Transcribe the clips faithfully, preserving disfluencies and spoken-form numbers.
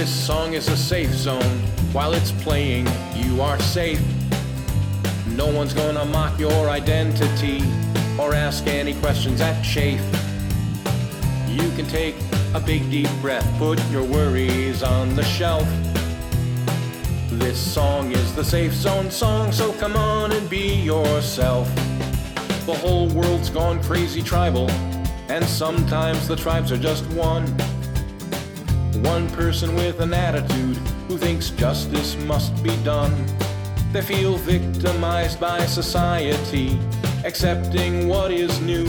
This song is a safe zone. While it's playing, you are safe. No one's gonna mock your identity or ask any questions that chafe. You can take a big deep breath, put your worries on the shelf. This song is the safe zone song, so come on and be yourself. The whole world's gone crazy tribal, and sometimes the tribes are just one. One person with an attitude who thinks justice must be done. They feel victimized by society, accepting what is new.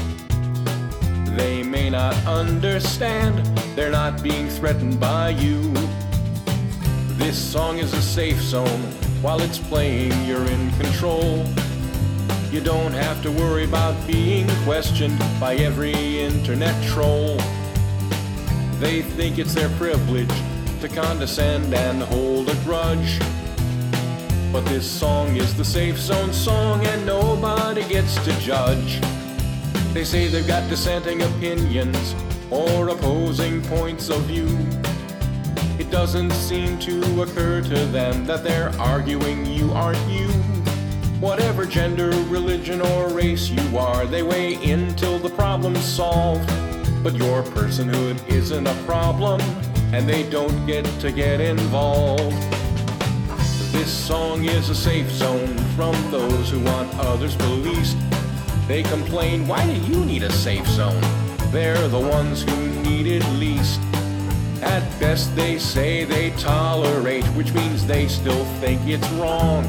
They may not understand, they're not being threatened by you. This song is a safe zone. While it's playing, you're in control. You don't have to worry about being questioned by every internet troll. They think it's their privilege to condescend and hold a grudge. But this song is the safe zone song, and nobody gets to judge. They say they've got dissenting opinions or opposing points of view. It doesn't seem to occur to them that they're arguing you aren't you. Whatever gender, religion, or race you are, they weigh in till the problem's solved. But your personhood isn't a problem, and they don't get to get involved. This song is a safe zone from those who want others policed. They complain, why do you need a safe zone? They're the ones who need it least. At best they say they tolerate, which means they still think it's wrong.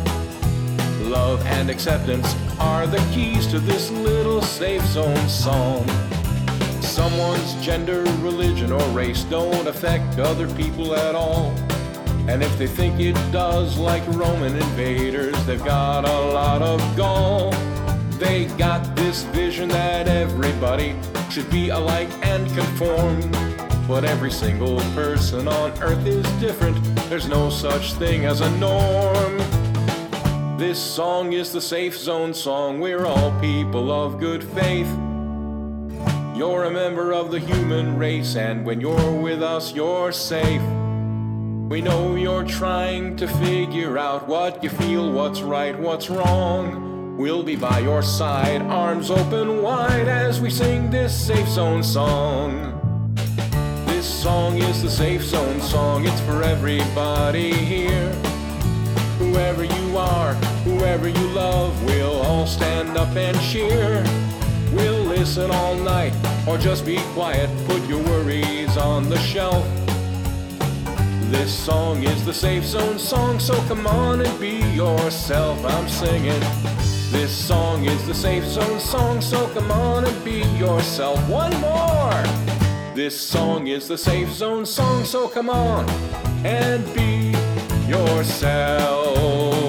Love and acceptance are the keys to this little safe zone song. Someone's gender, religion, or race don't affect other people at all. And if they think it does, like Roman invaders, they've got a lot of gall. They got this vision that everybody should be alike and conform. But every single person on earth is different. There's no such thing as a norm. This song is the safe zone song. We're all people of good faith. You're a member of the human race, and when you're with us, you're safe. We know you're trying to figure out what you feel, what's right, what's wrong. We'll be by your side, arms open wide, as we sing this safe zone song. This song is the safe zone song. It's for everybody here. Whoever you are, whoever you love, we'll all stand up and cheer. We'll listen all night, or just be quiet, put your worries on the shelf. This song is the safe zone song, so come on and be yourself. I'm singing. This song is the safe zone song, so come on and be yourself. One more! This song is the safe zone song, so come on and be yourself.